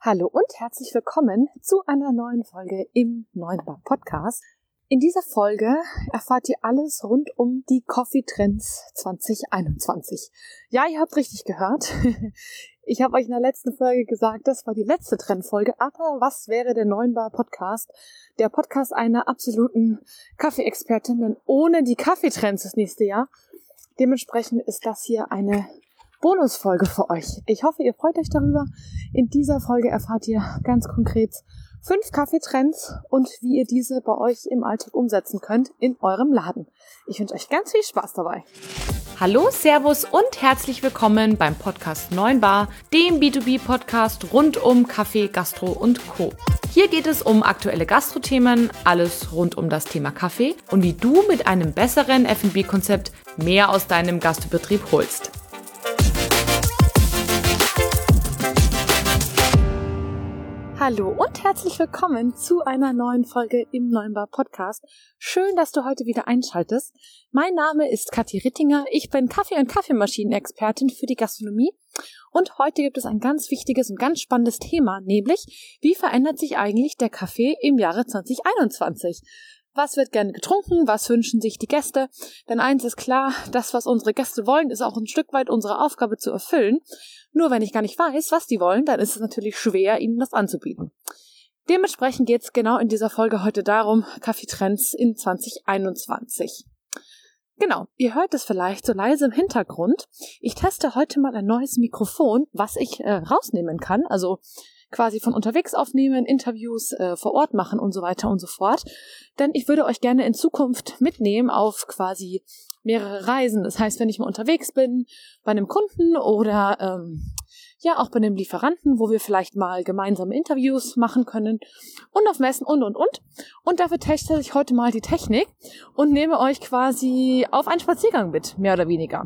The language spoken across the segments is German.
Hallo und herzlich willkommen zu einer neuen Folge im Neuen Bar Podcast. In dieser Folge erfahrt ihr alles rund um die Coffee Trends 2021. Ja, ihr habt richtig gehört. Ich habe euch in der letzten Folge gesagt, das war die letzte Trendfolge, aber was wäre der Neuen Bar Podcast? Der Podcast einer absoluten Kaffeeexpertin, denn ohne die Kaffeetrends das nächste Jahr. Dementsprechend ist das hier eine Bonusfolge für euch. Ich hoffe, ihr freut euch darüber. In dieser Folge erfahrt ihr ganz konkret 5 Kaffeetrends und wie ihr diese bei euch im Alltag umsetzen könnt in eurem Laden. Ich wünsche euch ganz viel Spaß dabei. Hallo, Servus und herzlich willkommen beim Podcast 9 Bar, dem B2B-Podcast rund um Kaffee, Gastro und Co. Hier geht es um aktuelle Gastrothemen, alles rund um das Thema Kaffee und wie du mit einem besseren F&B-Konzept mehr aus deinem Gastbetrieb holst. Hallo und herzlich willkommen zu einer neuen Folge im Neuen Bar Podcast. Schön, dass du heute wieder einschaltest. Mein Name ist Kathi Rittinger. Ich bin Kaffee- und Kaffeemaschinen-Expertin für die Gastronomie. Und heute gibt es ein ganz wichtiges und ganz spannendes Thema, nämlich wie verändert sich eigentlich der Kaffee im Jahre 2021? Was wird gerne getrunken? Was wünschen sich die Gäste? Denn eins ist klar, das, was unsere Gäste wollen, ist auch ein Stück weit unsere Aufgabe zu erfüllen. Nur wenn ich gar nicht weiß, was die wollen, dann ist es natürlich schwer, ihnen das anzubieten. Dementsprechend geht es genau in dieser Folge heute darum, Kaffeetrends in 2021. Genau, ihr hört es vielleicht so leise im Hintergrund. Ich teste heute mal ein neues Mikrofon, was ich rausnehmen kann, also quasi von unterwegs aufnehmen, Interviews vor Ort machen und so weiter und so fort. Denn ich würde euch gerne in Zukunft mitnehmen auf quasi mehrere Reisen. Das heißt, wenn ich mal unterwegs bin, bei einem Kunden oder auch bei einem Lieferanten, wo wir vielleicht mal gemeinsame Interviews machen können und auf Messen und. Und dafür teste ich heute mal die Technik und nehme euch quasi auf einen Spaziergang mit, mehr oder weniger.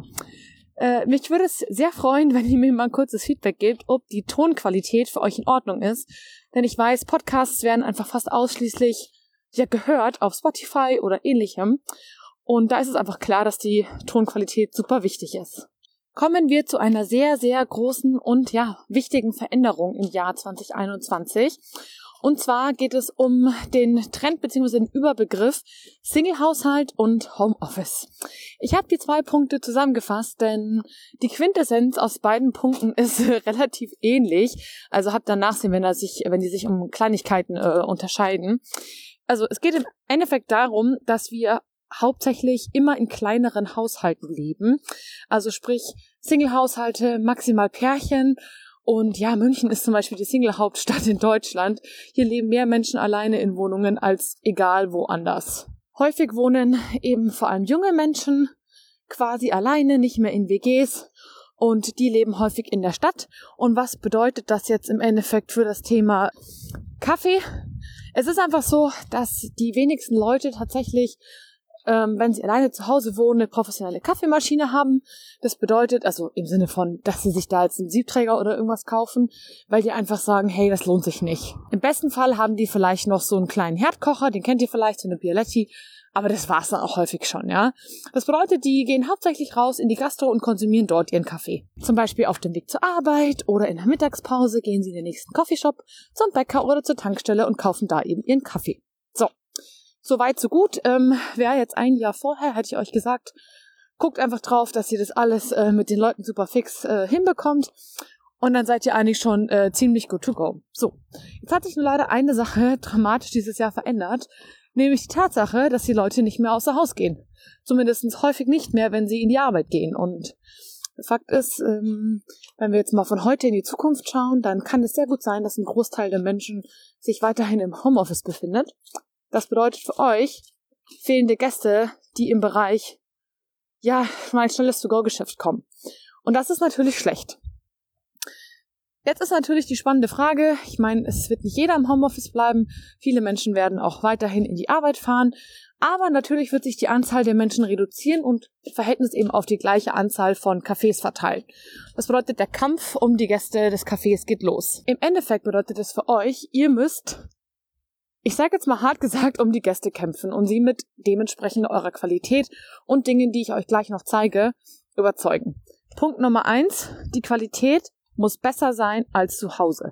Mich würde es sehr freuen, wenn ihr mir mal ein kurzes Feedback gebt, ob die Tonqualität für euch in Ordnung ist. Denn ich weiß, Podcasts werden einfach fast ausschließlich gehört auf Spotify oder ähnlichem. Und da ist es einfach klar, dass die Tonqualität super wichtig ist. Kommen wir zu einer sehr, sehr großen und wichtigen Veränderung im Jahr 2021. Und zwar geht es um den Trend bzw. den Überbegriff Single-Haushalt und Homeoffice. Ich habe die 2 Punkte zusammengefasst, denn die Quintessenz aus beiden Punkten ist relativ ähnlich. Also habt dann Nachsehen, wenn die sich um Kleinigkeiten unterscheiden. Also es geht im Endeffekt darum, dass wir hauptsächlich immer in kleineren Haushalten leben. Also sprich Single-Haushalte, maximal Pärchen. Und München ist zum Beispiel die Single-Hauptstadt in Deutschland. Hier leben mehr Menschen alleine in Wohnungen als egal woanders. Häufig wohnen eben vor allem junge Menschen quasi alleine, nicht mehr in WGs. Und die leben häufig in der Stadt. Und was bedeutet das jetzt im Endeffekt für das Thema Kaffee? Es ist einfach so, dass die wenigsten Leute tatsächlich wenn sie alleine zu Hause wohnen, eine professionelle Kaffeemaschine haben. Das bedeutet, also im Sinne von, dass sie sich da jetzt einen Siebträger oder irgendwas kaufen, weil die einfach sagen, hey, das lohnt sich nicht. Im besten Fall haben die vielleicht noch so einen kleinen Herdkocher, den kennt ihr vielleicht, so eine Bialetti, aber das war's dann auch häufig schon, ja. Das bedeutet, die gehen hauptsächlich raus in die Gastro und konsumieren dort ihren Kaffee. Zum Beispiel auf dem Weg zur Arbeit oder in der Mittagspause gehen sie in den nächsten Coffeeshop, zum Bäcker oder zur Tankstelle und kaufen da eben ihren Kaffee. So. Soweit, so gut. Wäre jetzt ein Jahr vorher, hätte ich euch gesagt, guckt einfach drauf, dass ihr das alles mit den Leuten super fix hinbekommt. Und dann seid ihr eigentlich schon ziemlich good to go. So, jetzt hat sich nur leider eine Sache dramatisch dieses Jahr verändert. Nämlich die Tatsache, dass die Leute nicht mehr außer Haus gehen. Zumindest häufig nicht mehr, wenn sie in die Arbeit gehen. Und Fakt ist, wenn wir jetzt mal von heute in die Zukunft schauen, dann kann es sehr gut sein, dass ein Großteil der Menschen sich weiterhin im Homeoffice befindet. Das bedeutet für euch fehlende Gäste, die im Bereich, mal schnelles To-Go-Geschäft kommen. Und das ist natürlich schlecht. Jetzt ist natürlich die spannende Frage, ich meine, es wird nicht jeder im Homeoffice bleiben, viele Menschen werden auch weiterhin in die Arbeit fahren, aber natürlich wird sich die Anzahl der Menschen reduzieren und im Verhältnis eben auf die gleiche Anzahl von Cafés verteilen. Das bedeutet, der Kampf um die Gäste des Cafés geht los. Im Endeffekt bedeutet es für euch, ihr müsst, ich sage jetzt mal hart gesagt, um die Gäste kämpfen und sie mit dementsprechend eurer Qualität und Dingen, die ich euch gleich noch zeige, überzeugen. Punkt Nummer 1, die Qualität muss besser sein als zu Hause.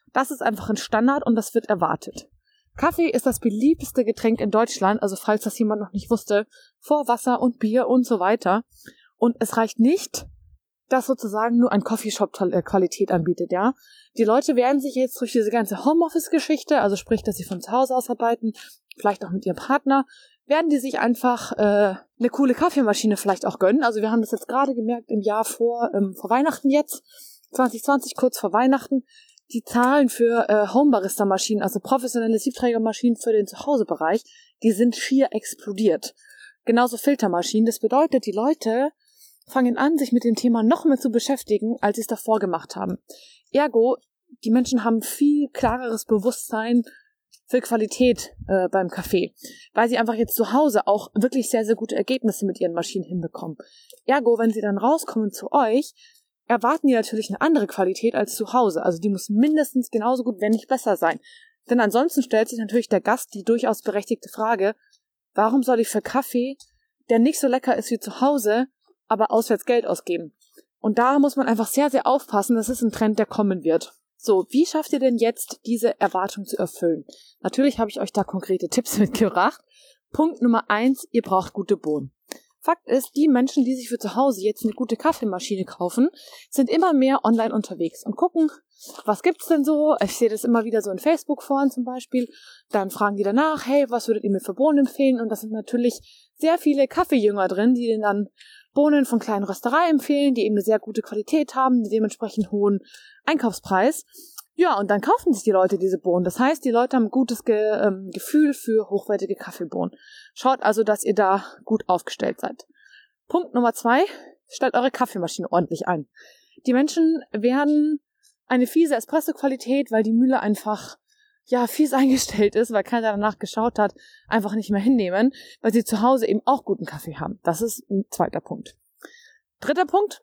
Das ist einfach ein Standard und das wird erwartet. Kaffee ist das beliebteste Getränk in Deutschland, also falls das jemand noch nicht wusste, vor Wasser und Bier und so weiter. Und es reicht nicht, dass sozusagen nur ein Coffeeshop Qualität anbietet, ja. Die Leute werden sich jetzt durch diese ganze Homeoffice-Geschichte, also sprich, dass sie von zu Hause aus arbeiten, vielleicht auch mit ihrem Partner, werden die sich einfach eine coole Kaffeemaschine vielleicht auch gönnen. Also wir haben das jetzt gerade gemerkt im Jahr vor Weihnachten jetzt, 2020, kurz vor Weihnachten, die Zahlen für Home-Barista-Maschinen, also professionelle Siebträgermaschinen für den Zuhausebereich, die sind schier explodiert. Genauso Filtermaschinen. Das bedeutet, die Leute fangen an, sich mit dem Thema noch mehr zu beschäftigen, als sie es davor gemacht haben. Ergo, die Menschen haben viel klareres Bewusstsein für Qualität beim Kaffee, weil sie einfach jetzt zu Hause auch wirklich sehr, sehr gute Ergebnisse mit ihren Maschinen hinbekommen. Ergo, wenn sie dann rauskommen zu euch, erwarten die natürlich eine andere Qualität als zu Hause. Also die muss mindestens genauso gut, wenn nicht besser sein. Denn ansonsten stellt sich natürlich der Gast die durchaus berechtigte Frage, warum soll ich für Kaffee, der nicht so lecker ist wie zu Hause, aber auswärts Geld ausgeben? Und da muss man einfach sehr, sehr aufpassen. Das ist ein Trend, der kommen wird. So, wie schafft ihr denn jetzt, diese Erwartung zu erfüllen? Natürlich habe ich euch da konkrete Tipps mitgebracht. Punkt Nummer 1, ihr braucht gute Bohnen. Fakt ist, die Menschen, die sich für zu Hause jetzt eine gute Kaffeemaschine kaufen, sind immer mehr online unterwegs und gucken, was gibt's denn so? Ich sehe das immer wieder so in Facebook-Foren zum Beispiel. Dann fragen die danach, hey, was würdet ihr mir für Bohnen empfehlen? Und das sind natürlich sehr viele Kaffeejünger drin, die denen dann Bohnen von kleinen Röstereien empfehlen, die eben eine sehr gute Qualität haben, die dementsprechend hohen Einkaufspreis. Ja, und dann kaufen sich die Leute diese Bohnen. Das heißt, die Leute haben ein gutes Gefühl für hochwertige Kaffeebohnen. Schaut also, dass ihr da gut aufgestellt seid. Punkt Nummer 2, stellt eure Kaffeemaschine ordentlich ein. Die Menschen werden eine fiese Espresso-Qualität, weil die Mühle einfach fies eingestellt ist, weil keiner danach geschaut hat, einfach nicht mehr hinnehmen, weil sie zu Hause eben auch guten Kaffee haben. Das ist ein zweiter Punkt. Dritter Punkt,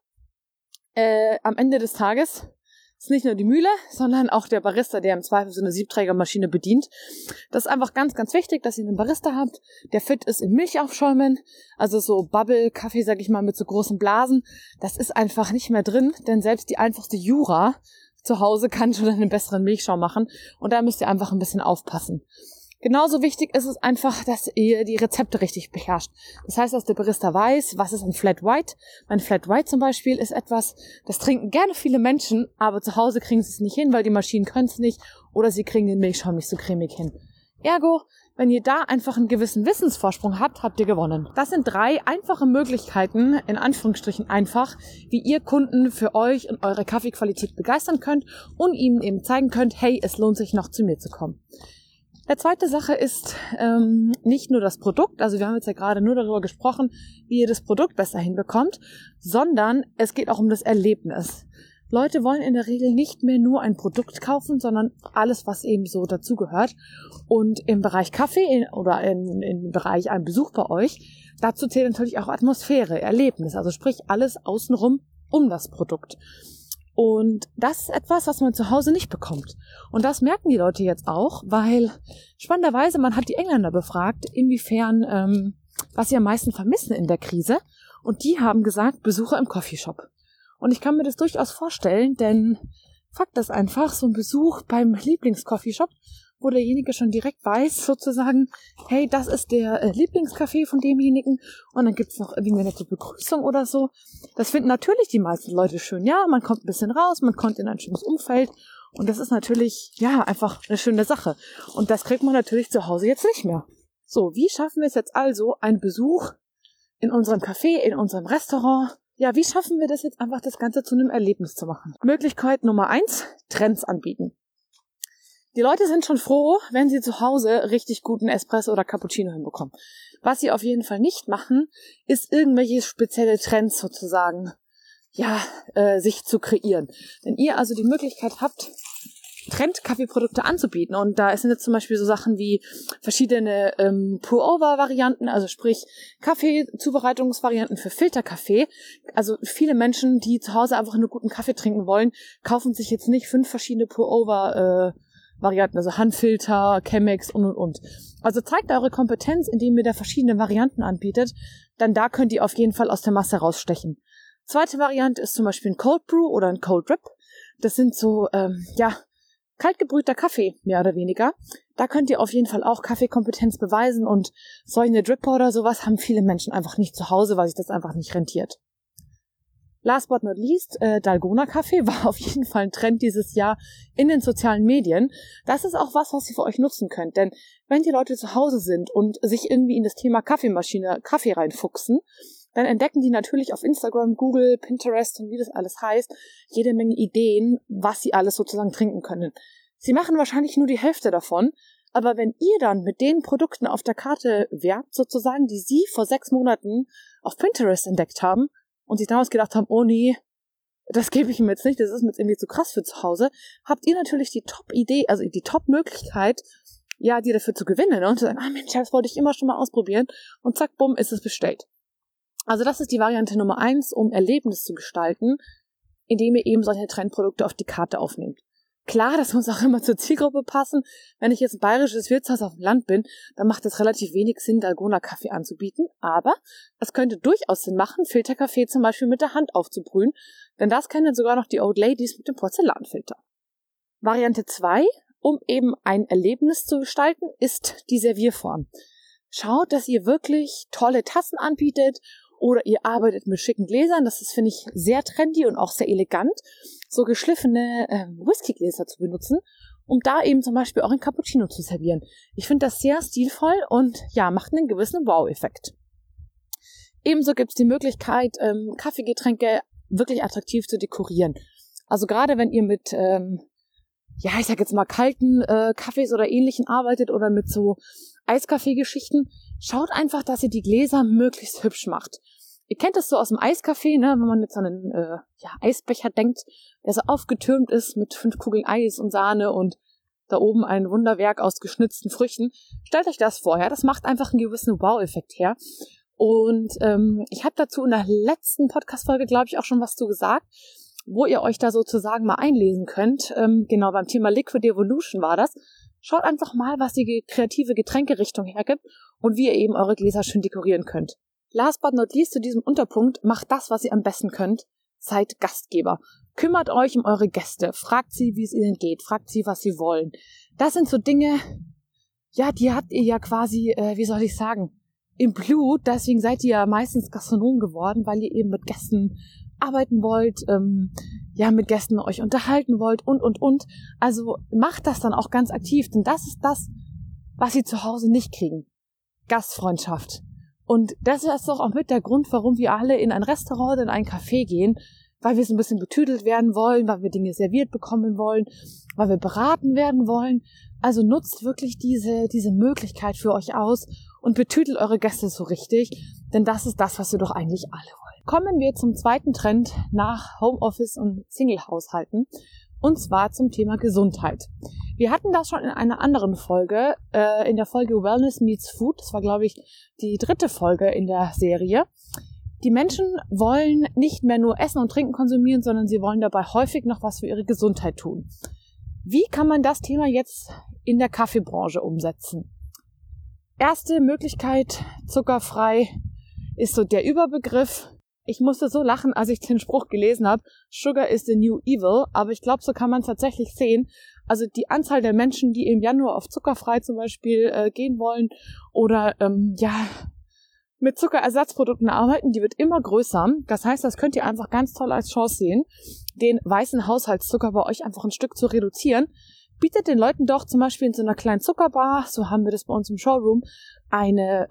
am Ende des Tages ist nicht nur die Mühle, sondern auch der Barista, der im Zweifel so eine Siebträgermaschine bedient. Das ist einfach ganz, ganz wichtig, dass ihr einen Barista habt, der fit ist in Milchaufschäumen, also so Bubble-Kaffee, sag ich mal, mit so großen Blasen. Das ist einfach nicht mehr drin, denn selbst die einfachste Jura zu Hause kann schon einen besseren Milchschaum machen und da müsst ihr einfach ein bisschen aufpassen. Genauso wichtig ist es einfach, dass ihr die Rezepte richtig beherrscht. Das heißt, dass der Barista weiß, was ist ein Flat White. Ein Flat White zum Beispiel ist etwas, das trinken gerne viele Menschen, aber zu Hause kriegen sie es nicht hin, weil die Maschinen können es nicht oder sie kriegen den Milchschaum nicht so cremig hin. Ergo, wenn ihr da einfach einen gewissen Wissensvorsprung habt, habt ihr gewonnen. Das sind 3 einfache Möglichkeiten, in Anführungsstrichen einfach, wie ihr Kunden für euch und eure Kaffeequalität begeistern könnt und ihnen eben zeigen könnt, hey, es lohnt sich noch zu mir zu kommen. Der zweite Sache ist nicht nur das Produkt, also wir haben jetzt ja gerade nur darüber gesprochen, wie ihr das Produkt besser hinbekommt, sondern es geht auch um das Erlebnis. Leute wollen in der Regel nicht mehr nur ein Produkt kaufen, sondern alles, was eben so dazugehört. Und im Bereich Kaffee oder im Bereich einem Besuch bei euch, dazu zählt natürlich auch Atmosphäre, Erlebnis, also sprich alles außenrum um das Produkt. Und das ist etwas, was man zu Hause nicht bekommt. Und das merken die Leute jetzt auch, weil spannenderweise, man hat die Engländer befragt, inwiefern, was sie am meisten vermissen in der Krise. Und die haben gesagt, Besucher im Coffeeshop. Und ich kann mir das durchaus vorstellen, denn Fakt ist einfach, so ein Besuch beim Lieblingscoffeeshop, wo derjenige schon direkt weiß, sozusagen, hey, das ist der Lieblingscafé von demjenigen und dann gibt's noch irgendwie eine nette Begrüßung oder so. Das finden natürlich die meisten Leute schön. Ja, man kommt ein bisschen raus, man kommt in ein schönes Umfeld und das ist natürlich, einfach eine schöne Sache. Und das kriegt man natürlich zu Hause jetzt nicht mehr. So, wie schaffen wir es jetzt also, einen Besuch in unserem Café, in unserem Restaurant? Ja, wie schaffen wir das jetzt einfach, das Ganze zu einem Erlebnis zu machen? Möglichkeit Nummer 1, Trends anbieten. Die Leute sind schon froh, wenn sie zu Hause richtig guten Espresso oder Cappuccino hinbekommen. Was sie auf jeden Fall nicht machen, ist irgendwelche spezielle Trends sozusagen, sich zu kreieren. Wenn ihr also die Möglichkeit habt, Trend-Kaffeeprodukte anzubieten. Und da sind jetzt zum Beispiel so Sachen wie verschiedene Pour-Over-Varianten, also sprich Kaffeezubereitungsvarianten für Filterkaffee. Also viele Menschen, die zu Hause einfach nur guten Kaffee trinken wollen, kaufen sich jetzt nicht 5 verschiedene Pour-Over-Varianten, also Handfilter, Chemex und. Also zeigt eure Kompetenz, indem ihr da verschiedene Varianten anbietet. Dann da könnt ihr auf jeden Fall aus der Masse rausstechen. Zweite Variante ist zum Beispiel ein Cold Brew oder ein Cold Drip. Das sind so, Kaltgebrühter Kaffee, mehr oder weniger. Da könnt ihr auf jeden Fall auch Kaffeekompetenz beweisen und solche Dripper oder sowas haben viele Menschen einfach nicht zu Hause, weil sich das einfach nicht rentiert. Last but not least, Dalgona-Kaffee war auf jeden Fall ein Trend dieses Jahr in den sozialen Medien. Das ist auch was ihr für euch nutzen könnt. Denn wenn die Leute zu Hause sind und sich irgendwie in das Thema Kaffeemaschine, Kaffee reinfuchsen, dann entdecken die natürlich auf Instagram, Google, Pinterest und wie das alles heißt, jede Menge Ideen, was sie alles sozusagen trinken können. Sie machen wahrscheinlich nur die Hälfte davon, aber wenn ihr dann mit den Produkten auf der Karte werbt, sozusagen, die sie vor 6 Monaten auf Pinterest entdeckt haben, und sich damals gedacht haben, oh nee, das gebe ich ihm jetzt nicht, das ist mir jetzt irgendwie zu krass für zu Hause, habt ihr natürlich die Top-Idee, also die Top-Möglichkeit, ja, die dafür zu gewinnen, ne? Und zu sagen, Mensch, das wollte ich immer schon mal ausprobieren, und zack, bumm, ist es bestellt. Also das ist die Variante Nummer 1, um Erlebnis zu gestalten, indem ihr eben solche Trendprodukte auf die Karte aufnehmt. Klar, das muss auch immer zur Zielgruppe passen. Wenn ich jetzt ein bayerisches Wirtshaus auf dem Land bin, dann macht es relativ wenig Sinn, Dalgona-Kaffee anzubieten. Aber es könnte durchaus Sinn machen, Filterkaffee zum Beispiel mit der Hand aufzubrühen. Denn das kennen sogar noch die Old Ladies mit dem Porzellanfilter. Variante 2, um eben ein Erlebnis zu gestalten, ist die Servierform. Schaut, dass ihr wirklich tolle Tassen anbietet oder ihr arbeitet mit schicken Gläsern. Das ist, finde ich, sehr trendy und auch sehr elegant, so geschliffene Whiskygläser zu benutzen, um da eben zum Beispiel auch ein Cappuccino zu servieren. Ich finde das sehr stilvoll und ja, macht einen gewissen Wow-Effekt. Ebenso gibt es die Möglichkeit, Kaffeegetränke wirklich attraktiv zu dekorieren. Also gerade wenn ihr mit, ich sag jetzt mal kalten Kaffees oder Ähnlichen arbeitet oder mit so Eiskaffee-Geschichten, schaut einfach, dass ihr die Gläser möglichst hübsch macht. Ihr kennt das so aus dem Eiskaffee, ne, wenn man jetzt an einen Eisbecher denkt, der so aufgetürmt ist mit 5 Kugeln Eis und Sahne und da oben ein Wunderwerk aus geschnitzten Früchten. Stellt euch das vor, ja, das macht einfach einen gewissen Wow-Effekt her. Und ich habe dazu in der letzten Podcast-Folge, glaube ich, auch schon was zu gesagt, wo ihr euch da sozusagen mal einlesen könnt. Genau, beim Thema Liquid Evolution war das. Schaut einfach mal, was die kreative Getränkerichtung hergibt und wie ihr eben eure Gläser schön dekorieren könnt. Last but not least zu diesem Unterpunkt, macht das, was ihr am besten könnt. Seid Gastgeber. Kümmert euch um eure Gäste. Fragt sie, wie es ihnen geht. Fragt sie, was sie wollen. Das sind so Dinge, ja, die habt ihr ja quasi, im Blut. Deswegen seid ihr ja meistens Gastronomen geworden, weil ihr eben mit Gästen arbeiten wollt, mit Gästen euch unterhalten wollt und. Also macht das dann auch ganz aktiv, denn das ist das, was sie zu Hause nicht kriegen. Gastfreundschaft. Und das ist doch auch mit der Grund, warum wir alle in ein Restaurant, in ein Café gehen, weil wir so ein bisschen betüdelt werden wollen, weil wir Dinge serviert bekommen wollen, weil wir beraten werden wollen. Also nutzt wirklich diese Möglichkeit für euch aus und betüdelt eure Gäste so richtig, denn das ist das, was wir doch eigentlich alle wollen. Kommen wir zum zweiten Trend nach Homeoffice und Single-Haushalten, und zwar zum Thema Gesundheit. Wir hatten das schon in einer anderen Folge, in der Folge Wellness Meets Food. Das war, glaube ich, die 3. Folge in der Serie. Die Menschen wollen nicht mehr nur Essen und Trinken konsumieren, sondern sie wollen dabei häufig noch was für ihre Gesundheit tun. Wie kann man das Thema jetzt in der Kaffeebranche umsetzen? Erste Möglichkeit, zuckerfrei, ist so der Überbegriff. Ich musste so lachen, als ich den Spruch gelesen habe, Sugar is the new evil, aber ich glaube, so kann man es tatsächlich sehen. Also die Anzahl der Menschen, die im Januar auf zuckerfrei zum Beispiel gehen wollen oder mit Zuckerersatzprodukten arbeiten, die wird immer größer. Das heißt, das könnt ihr einfach ganz toll als Chance sehen, den weißen Haushaltszucker bei euch einfach ein Stück zu reduzieren. Bietet den Leuten doch zum Beispiel in so einer kleinen Zuckerbar, so haben wir das bei uns im Showroom, eine,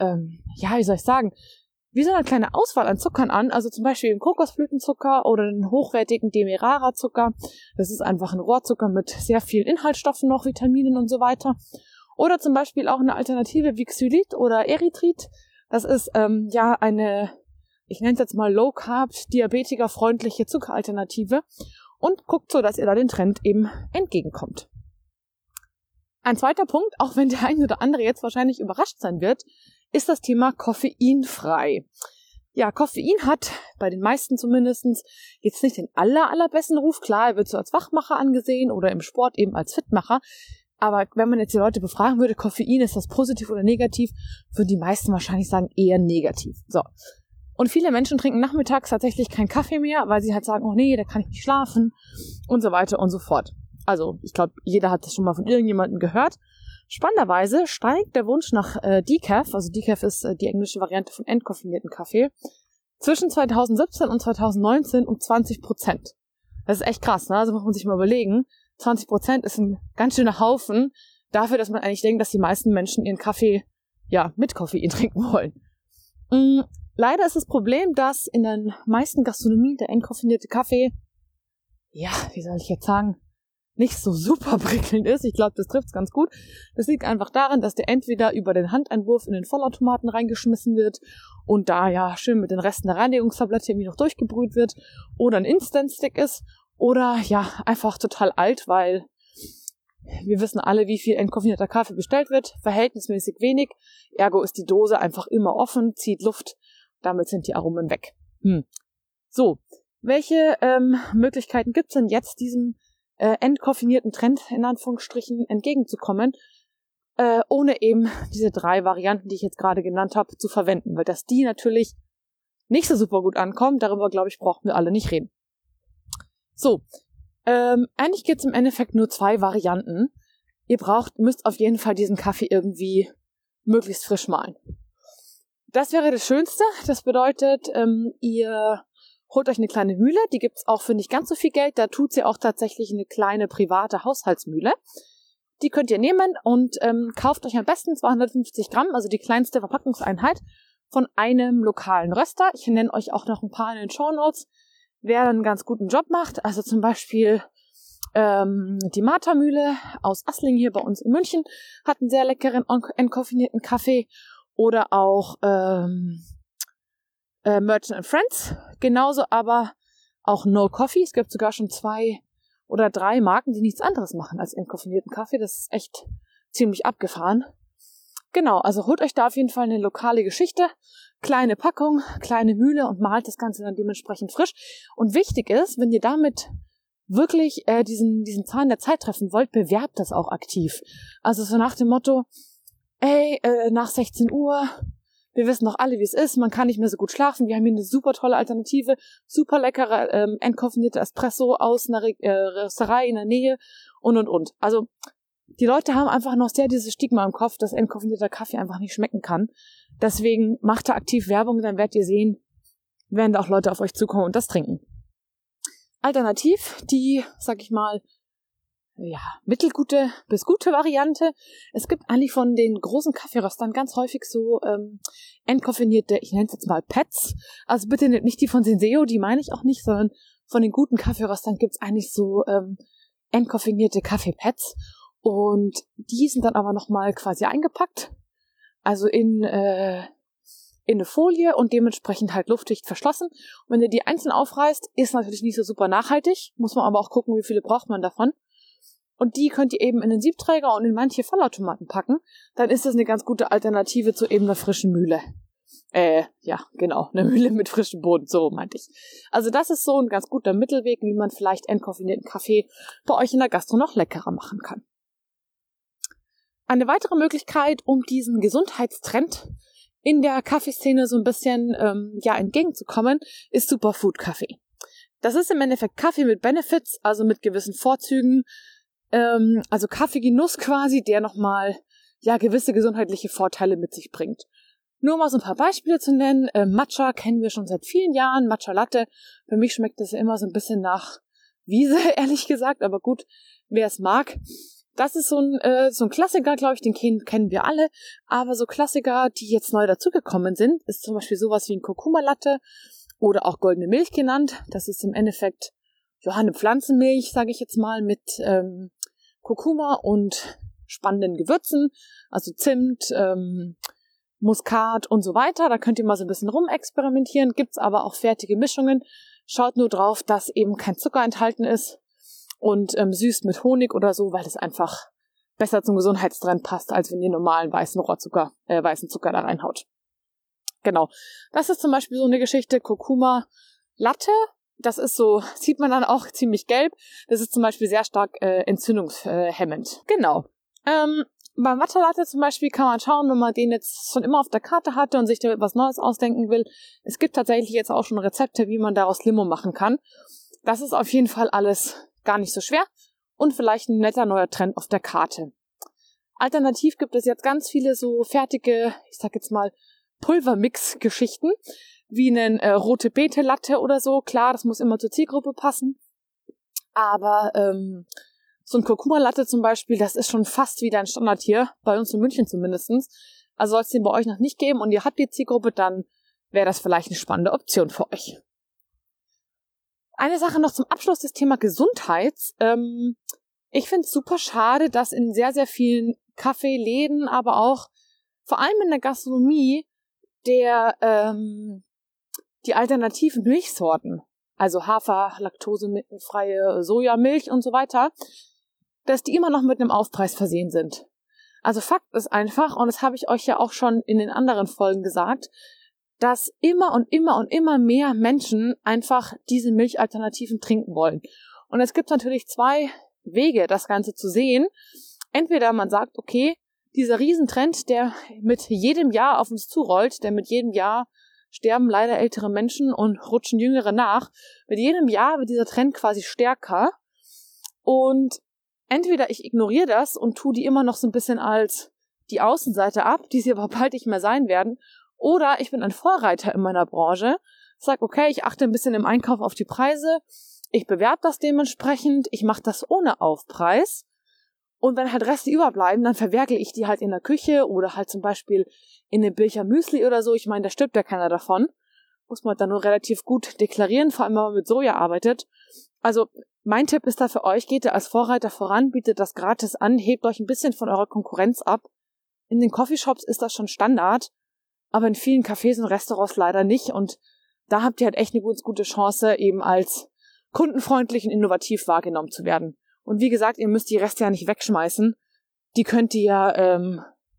wie so eine kleine Auswahl an Zuckern an, also zum Beispiel den Kokosblütenzucker oder den hochwertigen Demerara-Zucker. Das ist einfach ein Rohrzucker mit sehr vielen Inhaltsstoffen noch, Vitaminen und so weiter. Oder zum Beispiel auch eine Alternative wie Xylit oder Erythrit. Das ist eine, ich nenne es jetzt mal Low-Carb, diabetikerfreundliche Zuckeralternative und guckt so, dass ihr da den Trend eben entgegenkommt. Ein zweiter Punkt, auch wenn der eine oder andere jetzt wahrscheinlich überrascht sein wird, ist das Thema koffeinfrei. Ja, Koffein hat bei den meisten zumindest jetzt nicht den allerbesten Ruf. Klar, er wird so als Wachmacher angesehen oder im Sport eben als Fitmacher. Aber wenn man jetzt die Leute befragen würde, Koffein, ist das positiv oder negativ, würden die meisten wahrscheinlich sagen, eher negativ. So. Und viele Menschen trinken nachmittags tatsächlich keinen Kaffee mehr, weil sie halt sagen, oh nee, da kann ich nicht schlafen und so weiter und so fort. Also ich glaube, jeder hat das schon mal von irgendjemandem gehört. Spannenderweise steigt der Wunsch nach Decaf, also Decaf ist die englische Variante von entkoffinierten Kaffee, zwischen 2017 und 2019 um 20%. Das ist echt krass, ne? Also muss man sich mal überlegen. 20% ist ein ganz schöner Haufen dafür, dass man eigentlich denkt, dass die meisten Menschen ihren Kaffee mit Koffein trinken wollen. Leider ist das Problem, dass in den meisten Gastronomien der entkoffinierte Kaffee, wie soll ich jetzt sagen, nicht so super prickelnd ist. Ich glaube, das trifft's ganz gut. Das liegt einfach daran, dass der entweder über den Handeinwurf in den Vollautomaten reingeschmissen wird und da schön mit den Resten der Reinigungstablette irgendwie noch durchgebrüht wird oder ein Instant-Stick ist oder einfach total alt, weil wir wissen alle, wie viel entkoffinierter Kaffee bestellt wird. Verhältnismäßig wenig. Ergo ist die Dose einfach immer offen, zieht Luft. Damit sind die Aromen weg. So, welche Möglichkeiten gibt's denn jetzt, diesem entkoffinierten Trend in Anführungsstrichen entgegenzukommen, ohne eben diese 3 Varianten, die ich jetzt gerade genannt habe, zu verwenden, weil dass die natürlich nicht so super gut ankommen, darüber, glaube ich, brauchen wir alle nicht reden. So, eigentlich gibt es im Endeffekt nur 2 Varianten. Ihr müsst auf jeden Fall diesen Kaffee irgendwie möglichst frisch mahlen. Das wäre das Schönste. Das bedeutet, ihr holt euch eine kleine Mühle. Die gibt's auch für nicht ganz so viel Geld. Da tut sie auch tatsächlich eine kleine private Haushaltsmühle. Die könnt ihr nehmen und kauft euch am besten 250 Gramm, also die kleinste Verpackungseinheit, von einem lokalen Röster. Ich nenne euch auch noch ein paar in den Shownotes, wer einen ganz guten Job macht. Also zum Beispiel die Martha-Mühle aus Assling hier bei uns in München hat einen sehr leckeren entkoffinierten Kaffee. Oder auch Merchant & Friends. Genauso aber auch No Coffee. Es gibt sogar schon 2 oder 3 Marken, die nichts anderes machen als entkoffinierten Kaffee. Das ist echt ziemlich abgefahren. Genau, also holt euch da auf jeden Fall eine lokale Geschichte. Kleine Packung, kleine Mühle und mahlt das Ganze dann dementsprechend frisch. Und wichtig ist, wenn ihr damit wirklich diesen Zahn der Zeit treffen wollt, bewerbt das auch aktiv. Also so nach dem Motto, nach 16 Uhr, wir wissen doch alle, wie es ist, man kann nicht mehr so gut schlafen, wir haben hier eine super tolle Alternative, super leckere entkoffinierte Espresso aus einer Rösterei in der Nähe und. Also die Leute haben einfach noch sehr dieses Stigma im Kopf, dass entkoffinierter Kaffee einfach nicht schmecken kann. Deswegen macht da aktiv Werbung, dann werdet ihr sehen, werden da auch Leute auf euch zukommen und das trinken. Alternativ, die, sag ich mal, mittelgute bis gute Variante. Es gibt eigentlich von den großen Kaffeeröstern ganz häufig so entkoffinierte, ich nenne es jetzt mal Pads. Also bitte nicht die von Senseo, die meine ich auch nicht, sondern von den guten Kaffeeröstern gibt es eigentlich so entkoffinierte Kaffeepads. Und die sind dann aber nochmal quasi eingepackt. Also in eine Folie und dementsprechend halt luftdicht verschlossen. Und wenn ihr die einzeln aufreißt, ist natürlich nicht so super nachhaltig. Muss man aber auch gucken, wie viele braucht man davon. Und die könnt ihr eben in den Siebträger und in manche Vollautomaten packen. Dann ist das eine ganz gute Alternative zu eben einer frischen Mühle. Genau, eine Mühle mit frischem Boden, so meinte ich. Also das ist so ein ganz guter Mittelweg, wie man vielleicht entkoffinierten Kaffee bei euch in der Gastro noch leckerer machen kann. Eine weitere Möglichkeit, um diesen Gesundheitstrend in der Kaffeeszene so ein bisschen entgegenzukommen, ist Superfood-Kaffee. Das ist im Endeffekt Kaffee mit Benefits, also mit gewissen Vorzügen, also Kaffeegenuss quasi, der nochmal gewisse gesundheitliche Vorteile mit sich bringt. Nur mal so ein paar Beispiele zu nennen. Matcha kennen wir schon seit vielen Jahren, Matcha Latte. Für mich schmeckt das ja immer so ein bisschen nach Wiese, ehrlich gesagt, aber gut, wer es mag. Das ist so ein Klassiker, glaube ich, den kennen wir alle. Aber so Klassiker, die jetzt neu dazugekommen sind, ist zum Beispiel sowas wie ein Kurkuma Latte oder auch goldene Milch genannt. Das ist im Endeffekt eine Pflanzenmilch, sage ich jetzt mal, mit Kurkuma und spannenden Gewürzen, also Zimt, Muskat und so weiter. Da könnt ihr mal so ein bisschen rumexperimentieren. Gibt's aber auch fertige Mischungen. Schaut nur drauf, dass eben kein Zucker enthalten ist und süßt mit Honig oder so, weil es einfach besser zum Gesundheitstrend passt, als wenn ihr normalen weißen Zucker da reinhaut. Genau. Das ist zum Beispiel so eine Geschichte. Kurkuma Latte. Das ist so, sieht man dann auch ziemlich gelb. Das ist zum Beispiel sehr stark entzündungshemmend. Genau. Beim Matcha Latte zum Beispiel kann man schauen, wenn man den jetzt schon immer auf der Karte hatte und sich da was Neues ausdenken will. Es gibt tatsächlich jetzt auch schon Rezepte, wie man daraus Limo machen kann. Das ist auf jeden Fall alles gar nicht so schwer und vielleicht ein netter neuer Trend auf der Karte. Alternativ gibt es jetzt ganz viele so fertige, ich sag jetzt mal, Pulvermix-Geschichten, wie einen rote Beete Latte oder so. Klar, das muss immer zur Zielgruppe passen. Aber so ein Kurkuma Latte zum Beispiel, das ist schon fast wieder ein Standard hier, bei uns in München zumindestens. Also soll es den bei euch noch nicht geben und ihr habt die Zielgruppe, dann wäre das vielleicht eine spannende Option für euch. Eine Sache noch zum Abschluss, das Thema Gesundheit. Ich finde es super schade, dass in sehr, sehr vielen Kaffeeläden, aber auch vor allem in der Gastronomie, die alternativen Milchsorten, also Hafer, laktosefreie Sojamilch und so weiter, dass die immer noch mit einem Aufpreis versehen sind. Also Fakt ist einfach, und das habe ich euch ja auch schon in den anderen Folgen gesagt, dass immer und immer und immer mehr Menschen einfach diese Milchalternativen trinken wollen. Und es gibt natürlich 2 Wege, das Ganze zu sehen. Entweder man sagt, okay, dieser Riesentrend, der mit jedem Jahr auf uns zurollt, der mit jedem Jahr sterben leider ältere Menschen und rutschen Jüngere nach. Mit jedem Jahr wird dieser Trend quasi stärker. Und entweder ich ignoriere das und tue die immer noch so ein bisschen als die Außenseite ab, die sie aber bald nicht mehr sein werden. Oder ich bin ein Vorreiter in meiner Branche, sage, okay, ich achte ein bisschen im Einkauf auf die Preise, ich bewerbe das dementsprechend, ich mache das ohne Aufpreis. Und wenn halt Reste überbleiben, dann verwerkle ich die halt in der Küche oder halt zum Beispiel in einem Bilcher Müsli oder so. Ich meine, da stirbt ja keiner davon. Muss man dann nur relativ gut deklarieren, vor allem wenn man mit Soja arbeitet. Also mein Tipp ist da für euch, geht ihr als Vorreiter voran, bietet das gratis an, hebt euch ein bisschen von eurer Konkurrenz ab. In den Coffeeshops ist das schon Standard, aber in vielen Cafés und Restaurants leider nicht. Und da habt ihr halt echt eine gute Chance, eben als kundenfreundlich und innovativ wahrgenommen zu werden. Und wie gesagt, ihr müsst die Reste ja nicht wegschmeißen. Die könnt ihr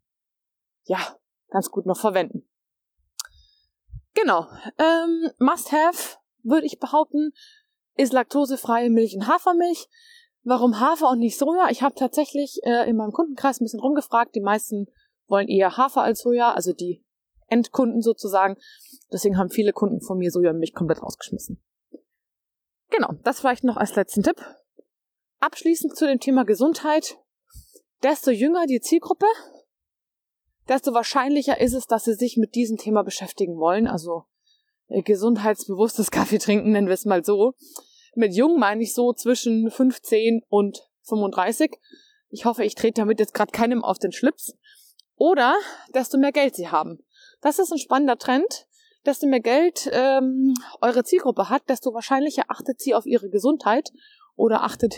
ganz gut noch verwenden. Genau. Must-have, würde ich behaupten, ist laktosefreie Milch und Hafermilch. Warum Hafer und nicht Soja? Ich habe tatsächlich in meinem Kundenkreis ein bisschen rumgefragt. Die meisten wollen eher Hafer als Soja, also die Endkunden sozusagen. Deswegen haben viele Kunden von mir Sojamilch komplett rausgeschmissen. Genau, das vielleicht noch als letzten Tipp. Abschließend zu dem Thema Gesundheit. Desto jünger die Zielgruppe, desto wahrscheinlicher ist es, dass sie sich mit diesem Thema beschäftigen wollen. Also gesundheitsbewusstes Kaffee trinken, nennen wir es mal so. Mit jung meine ich so zwischen 15 und 35. Ich hoffe, ich trete damit jetzt gerade keinem auf den Schlips. Oder desto mehr Geld sie haben. Das ist ein spannender Trend. Desto mehr Geld eure Zielgruppe hat, desto wahrscheinlicher achtet sie auf ihre Gesundheit oder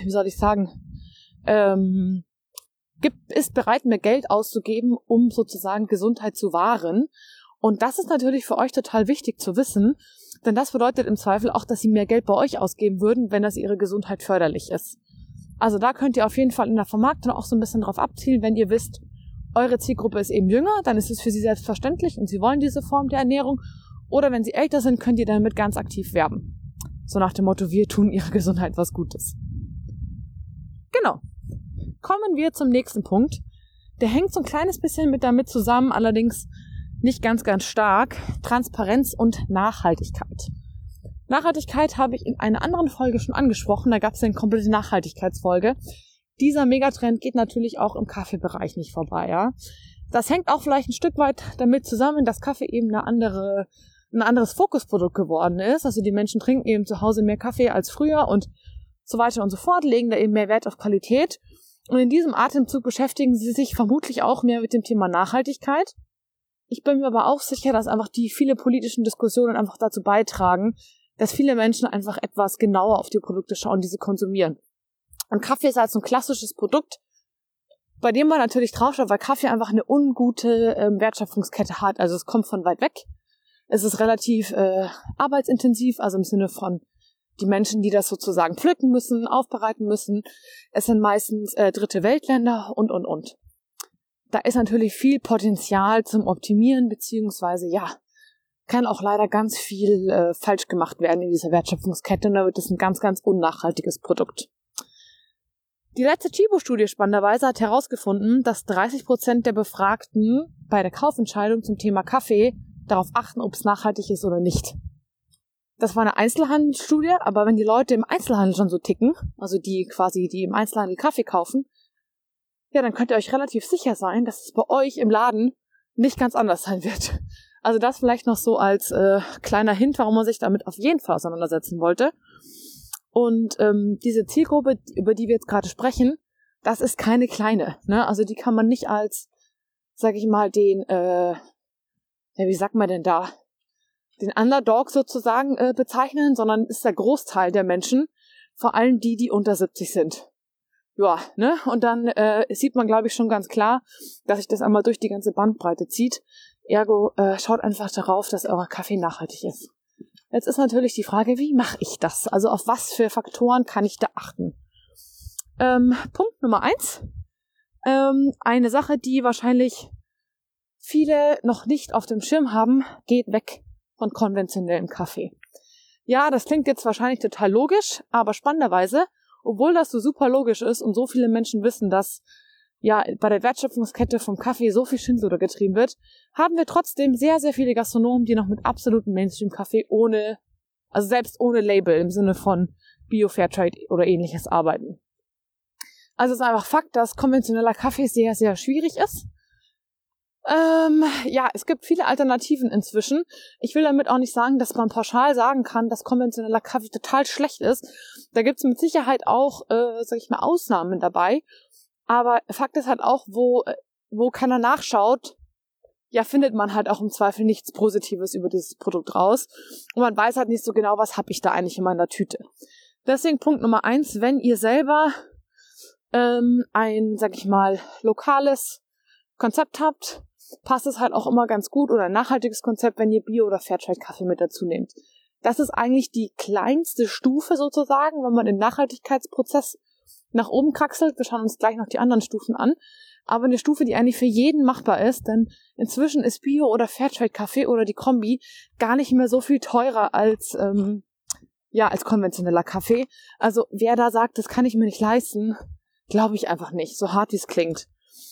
ist bereit, mehr Geld auszugeben, um sozusagen Gesundheit zu wahren. Und das ist natürlich für euch total wichtig zu wissen, denn das bedeutet im Zweifel auch, dass sie mehr Geld bei euch ausgeben würden, wenn das ihre Gesundheit förderlich ist. Also da könnt ihr auf jeden Fall in der Vermarktung auch so ein bisschen drauf abzielen, wenn ihr wisst, eure Zielgruppe ist eben jünger, dann ist es für sie selbstverständlich und sie wollen diese Form der Ernährung. Oder wenn sie älter sind, könnt ihr damit ganz aktiv werben. So nach dem Motto, wir tun ihrer Gesundheit was Gutes. Genau. Kommen wir zum nächsten Punkt. Der hängt so ein kleines bisschen damit zusammen, allerdings nicht ganz, ganz stark. Transparenz und Nachhaltigkeit. Nachhaltigkeit habe ich in einer anderen Folge schon angesprochen. Da gab es eine komplette Nachhaltigkeitsfolge. Dieser Megatrend geht natürlich auch im Kaffeebereich nicht vorbei, ja. Das hängt auch vielleicht ein Stück weit damit zusammen, dass Kaffee eben ein anderes Fokusprodukt geworden ist. Also die Menschen trinken eben zu Hause mehr Kaffee als früher und so weiter und so fort, legen da eben mehr Wert auf Qualität. Und in diesem Atemzug beschäftigen sie sich vermutlich auch mehr mit dem Thema Nachhaltigkeit. Ich bin mir aber auch sicher, dass einfach die viele politischen Diskussionen einfach dazu beitragen, dass viele Menschen einfach etwas genauer auf die Produkte schauen, die sie konsumieren. Und Kaffee ist halt so ein klassisches Produkt, bei dem man natürlich draufschaut, weil Kaffee einfach eine ungute Wertschöpfungskette hat. Also es kommt von weit weg. Es ist relativ arbeitsintensiv, also im Sinne von die Menschen, die das sozusagen pflücken müssen, aufbereiten müssen. Es sind meistens dritte Weltländer und. Da ist natürlich viel Potenzial zum Optimieren, beziehungsweise kann auch leider ganz viel falsch gemacht werden in dieser Wertschöpfungskette und da wird es ein ganz, ganz unnachhaltiges Produkt. Die letzte Chibo-Studie spannenderweise hat herausgefunden, dass 30% der Befragten bei der Kaufentscheidung zum Thema Kaffee darauf achten, ob es nachhaltig ist oder nicht. Das war eine Einzelhandelsstudie, aber wenn die Leute im Einzelhandel schon so ticken, also die im Einzelhandel Kaffee kaufen, ja, dann könnt ihr euch relativ sicher sein, dass es bei euch im Laden nicht ganz anders sein wird. Also das vielleicht noch so als kleiner Hint, warum man sich damit auf jeden Fall auseinandersetzen wollte. Und diese Zielgruppe, über die wir jetzt gerade sprechen, das ist keine kleine. Ne? Also die kann man nicht als, sag ich mal, den, wie sagt man denn da, den Underdog sozusagen bezeichnen, sondern ist der Großteil der Menschen, vor allem die, die unter 70 sind. Ja, ne? Und dann sieht man, glaube ich, schon ganz klar, dass sich das einmal durch die ganze Bandbreite zieht. Ergo, schaut einfach darauf, dass euer Kaffee nachhaltig ist. Jetzt ist natürlich die Frage, wie mache ich das? Also auf was für Faktoren kann ich da achten? Punkt Nummer 1. Eine Sache, die wahrscheinlich viele noch nicht auf dem Schirm haben, geht weg von konventionellem Kaffee. Ja, das klingt jetzt wahrscheinlich total logisch, aber spannenderweise, obwohl das so super logisch ist und so viele Menschen wissen, dass ja bei der Wertschöpfungskette vom Kaffee so viel Schindluder getrieben wird, haben wir trotzdem sehr, sehr viele Gastronomen, die noch mit absolutem Mainstream-Kaffee also selbst ohne Label im Sinne von Bio, Fairtrade oder ähnliches arbeiten. Also es ist einfach Fakt, dass konventioneller Kaffee sehr, sehr schwierig ist. Ja, es gibt viele Alternativen inzwischen. Ich will damit auch nicht sagen, dass man pauschal sagen kann, dass konventioneller Kaffee total schlecht ist. Da gibt es mit Sicherheit auch, Ausnahmen dabei. Aber Fakt ist halt auch, wo keiner nachschaut, ja, findet man halt auch im Zweifel nichts Positives über dieses Produkt raus. Und man weiß halt nicht so genau, was habe ich da eigentlich in meiner Tüte. Deswegen Punkt Nummer 1, wenn ihr selber ein, lokales Konzept habt, passt es halt auch immer ganz gut oder ein nachhaltiges Konzept, wenn ihr Bio- oder Fairtrade-Kaffee mit dazu nehmt. Das ist eigentlich die kleinste Stufe sozusagen, wenn man den Nachhaltigkeitsprozess nach oben kraxelt. Wir schauen uns gleich noch die anderen Stufen an. Aber eine Stufe, die eigentlich für jeden machbar ist, denn inzwischen ist Bio- oder Fairtrade-Kaffee oder die Kombi gar nicht mehr so viel teurer als konventioneller Kaffee. Also wer da sagt, das kann ich mir nicht leisten, glaube ich einfach nicht, so hart wie es klingt.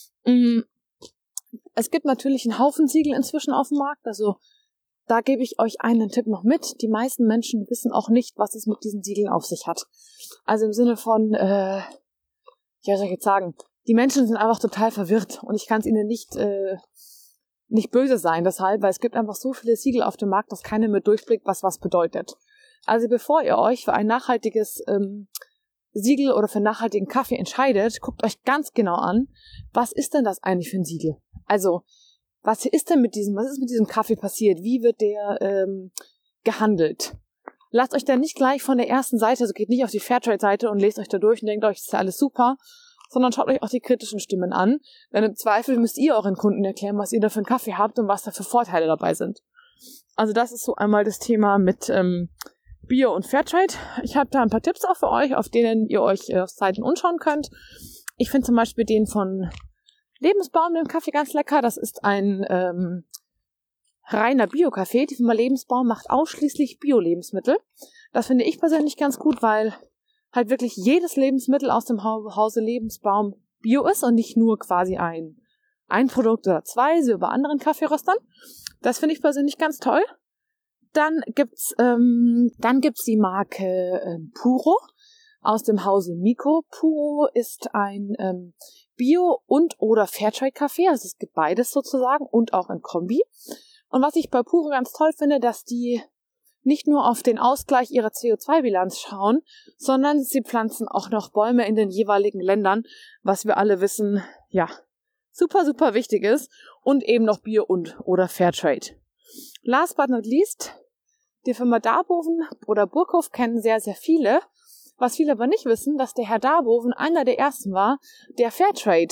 Es gibt natürlich einen Haufen Siegel inzwischen auf dem Markt, also da gebe ich euch einen Tipp noch mit. Die meisten Menschen wissen auch nicht, was es mit diesen Siegeln auf sich hat. Also im Sinne von, soll ich jetzt sagen, die Menschen sind einfach total verwirrt und ich kann es ihnen nicht böse sein deshalb, weil es gibt einfach so viele Siegel auf dem Markt, dass keiner mehr durchblickt, was bedeutet. Also bevor ihr euch für ein nachhaltiges Siegel oder für nachhaltigen Kaffee entscheidet, guckt euch ganz genau an, was ist denn das eigentlich für ein Siegel? Also, was ist mit diesem Kaffee passiert? Wie wird der gehandelt? Lasst euch da nicht gleich von der ersten Seite, also geht nicht auf die Fairtrade-Seite und lest euch da durch und denkt euch, das ist ja alles super, sondern schaut euch auch die kritischen Stimmen an, denn im Zweifel müsst ihr euren Kunden erklären, was ihr da für einen Kaffee habt und was da für Vorteile dabei sind. Also das ist so einmal das Thema mit Bio und Fairtrade. Ich habe da ein paar Tipps auch für euch, auf denen ihr euch auf Seiten umschauen könnt. Ich finde zum Beispiel den von Lebensbaum, den Kaffee, ganz lecker. Das ist ein reiner Bio-Kaffee. Die Firma Lebensbaum macht ausschließlich Bio-Lebensmittel. Das finde ich persönlich ganz gut, weil halt wirklich jedes Lebensmittel aus dem Hause Lebensbaum Bio ist und nicht nur quasi ein Produkt oder zwei, so über anderen Kaffeeröstern. Das finde ich persönlich ganz toll. Dann gibt's die Marke Puro aus dem Hause Miko. Puro ist ein Bio- und oder Fairtrade-Kaffee, also es gibt beides sozusagen und auch ein Kombi. Und was ich bei Puro ganz toll finde, dass die nicht nur auf den Ausgleich ihrer CO2-Bilanz schauen, sondern sie pflanzen auch noch Bäume in den jeweiligen Ländern, was wir alle wissen, ja, super, super wichtig ist und eben noch Bio- und oder Fairtrade. Last but not least, die Firma Darboven oder Burkhoff kennen sehr, sehr viele. Was viele aber nicht wissen, dass der Herr Darboven einer der ersten war, der Fairtrade,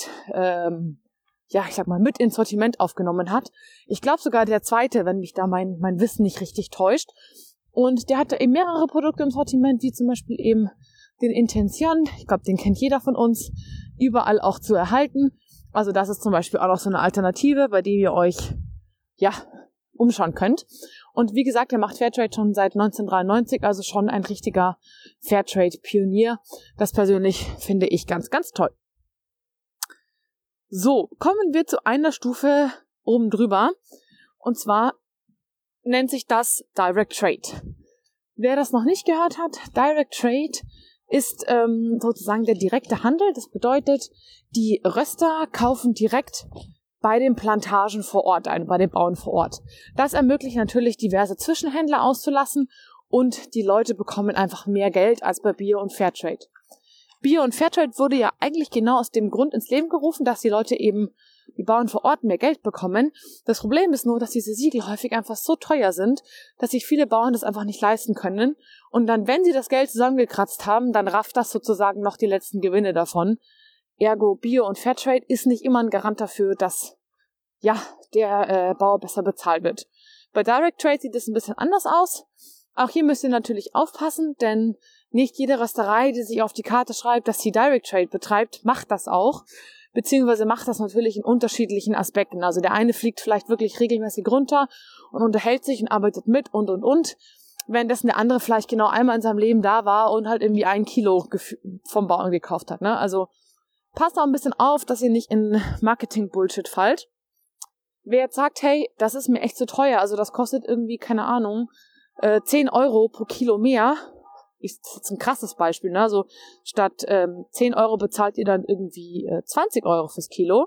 mit ins Sortiment aufgenommen hat. Ich glaube sogar der zweite, wenn mich da mein Wissen nicht richtig täuscht. Und der hatte eben mehrere Produkte im Sortiment, wie zum Beispiel eben den Intention. Ich glaube, den kennt jeder von uns, überall auch zu erhalten. Also das ist zum Beispiel auch noch so eine Alternative, bei der ihr euch, umschauen könnt. Und wie gesagt, er macht Fairtrade schon seit 1993, also schon ein richtiger Fairtrade-Pionier. Das persönlich finde ich ganz, ganz toll. So, kommen wir zu einer Stufe oben drüber. Und zwar nennt sich das Direct Trade. Wer das noch nicht gehört hat, Direct Trade ist sozusagen der direkte Handel. Das bedeutet, die Röster kaufen direkt bei den Plantagen vor Ort ein, bei den Bauern vor Ort. Das ermöglicht natürlich, diverse Zwischenhändler auszulassen und die Leute bekommen einfach mehr Geld als bei Bio und Fairtrade. Bio und Fairtrade wurde ja eigentlich genau aus dem Grund ins Leben gerufen, dass die Leute eben, die Bauern vor Ort, mehr Geld bekommen. Das Problem ist nur, dass diese Siegel häufig einfach so teuer sind, dass sich viele Bauern das einfach nicht leisten können. Und dann, wenn sie das Geld zusammengekratzt haben, dann rafft das sozusagen noch die letzten Gewinne davon. Ergo, Bio und Fairtrade ist nicht immer ein Garant dafür, dass der Bauer besser bezahlt wird. Bei Direct Trade sieht es ein bisschen anders aus. Auch hier müsst ihr natürlich aufpassen, denn nicht jede Rösterei, die sich auf die Karte schreibt, dass sie Direct Trade betreibt, macht das auch. Beziehungsweise macht das natürlich in unterschiedlichen Aspekten. Also der eine fliegt vielleicht wirklich regelmäßig runter und unterhält sich und arbeitet mit und. Währenddessen der andere vielleicht genau einmal in seinem Leben da war und halt irgendwie 1 Kilo vom Bauern gekauft hat. Ne? Also passt auch ein bisschen auf, dass ihr nicht in Marketing-Bullshit fallt. Wer jetzt sagt, hey, das ist mir echt zu teuer, also das kostet irgendwie, keine Ahnung, 10 Euro pro Kilo mehr, ist jetzt ein krasses Beispiel, ne? Also statt 10 Euro bezahlt ihr dann irgendwie 20 Euro fürs Kilo.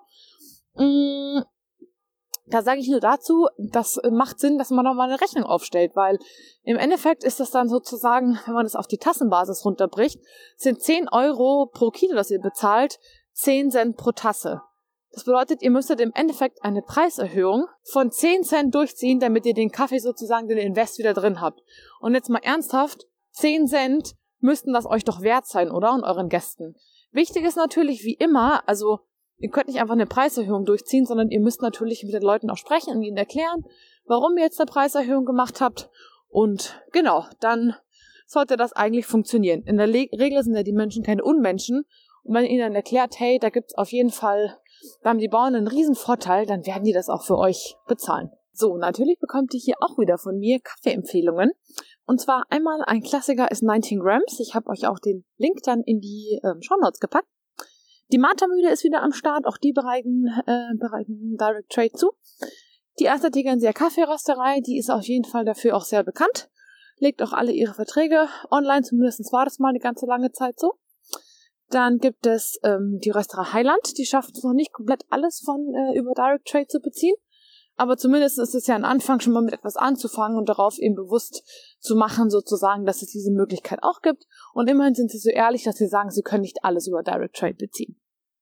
Da sage ich nur dazu, das macht Sinn, dass man nochmal eine Rechnung aufstellt, weil im Endeffekt ist das dann sozusagen, wenn man das auf die Tassenbasis runterbricht, sind 10 Euro pro Kilo, das ihr bezahlt, 10 Cent pro Tasse. Das bedeutet, ihr müsstet im Endeffekt eine Preiserhöhung von 10 Cent durchziehen, damit ihr den Kaffee sozusagen, den Invest wieder drin habt. Und jetzt mal ernsthaft, 10 Cent müssten das euch doch wert sein, oder? Und euren Gästen. Wichtig ist natürlich wie immer, also ihr könnt nicht einfach eine Preiserhöhung durchziehen, sondern ihr müsst natürlich mit den Leuten auch sprechen und ihnen erklären, warum ihr jetzt eine Preiserhöhung gemacht habt. Und genau, dann sollte das eigentlich funktionieren. In der Regel sind ja die Menschen keine Unmenschen. Und wenn ihr ihnen dann erklärt, hey, da gibt's auf jeden Fall, da haben die Bauern einen riesen Vorteil, dann werden die das auch für euch bezahlen. So, natürlich bekommt ihr hier auch wieder von mir Kaffeeempfehlungen. Und zwar einmal ein Klassiker ist 19 Grams. Ich habe euch auch den Link dann in die Shownotes gepackt. Die Mata-Mühle ist wieder am Start. Auch die bereiten Direct Trade zu. Die erste Tegernseer Kaffeerösterei, die ist auf jeden Fall dafür auch sehr bekannt. Legt auch alle ihre Verträge online. Zumindest war das mal eine ganze lange Zeit so. Dann gibt es die Rösterei Highland. Die schafft es noch nicht komplett alles von über Direct Trade zu beziehen. Aber zumindest ist es ja ein Anfang, schon mal mit etwas anzufangen und darauf eben bewusst zu machen, sozusagen, dass es diese Möglichkeit auch gibt. Und immerhin sind sie so ehrlich, dass sie sagen, sie können nicht alles über Direct Trade beziehen.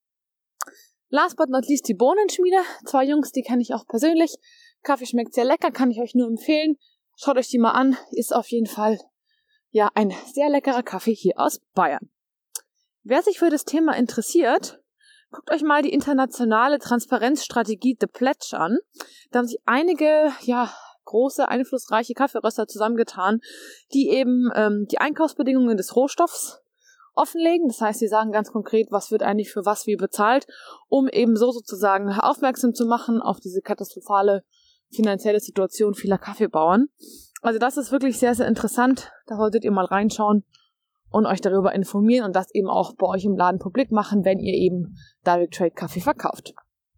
Last but not least die Bohnenschmiede. 2 Jungs, die kenne ich auch persönlich. Kaffee schmeckt sehr lecker, kann ich euch nur empfehlen. Schaut euch die mal an. Ist auf jeden Fall ja ein sehr leckerer Kaffee hier aus Bayern. Wer sich für das Thema interessiert, guckt euch mal die internationale Transparenzstrategie The Pledge an. Da haben sich einige, große, einflussreiche Kaffeeröster zusammengetan, die eben die Einkaufsbedingungen des Rohstoffs offenlegen. Das heißt, sie sagen ganz konkret, was wird eigentlich für was wie bezahlt, um eben so sozusagen aufmerksam zu machen auf diese katastrophale finanzielle Situation vieler Kaffeebauern. Also das ist wirklich sehr, sehr interessant. Da solltet ihr mal reinschauen und euch darüber informieren und das eben auch bei euch im Laden publik machen, wenn ihr eben Direct Trade Kaffee verkauft.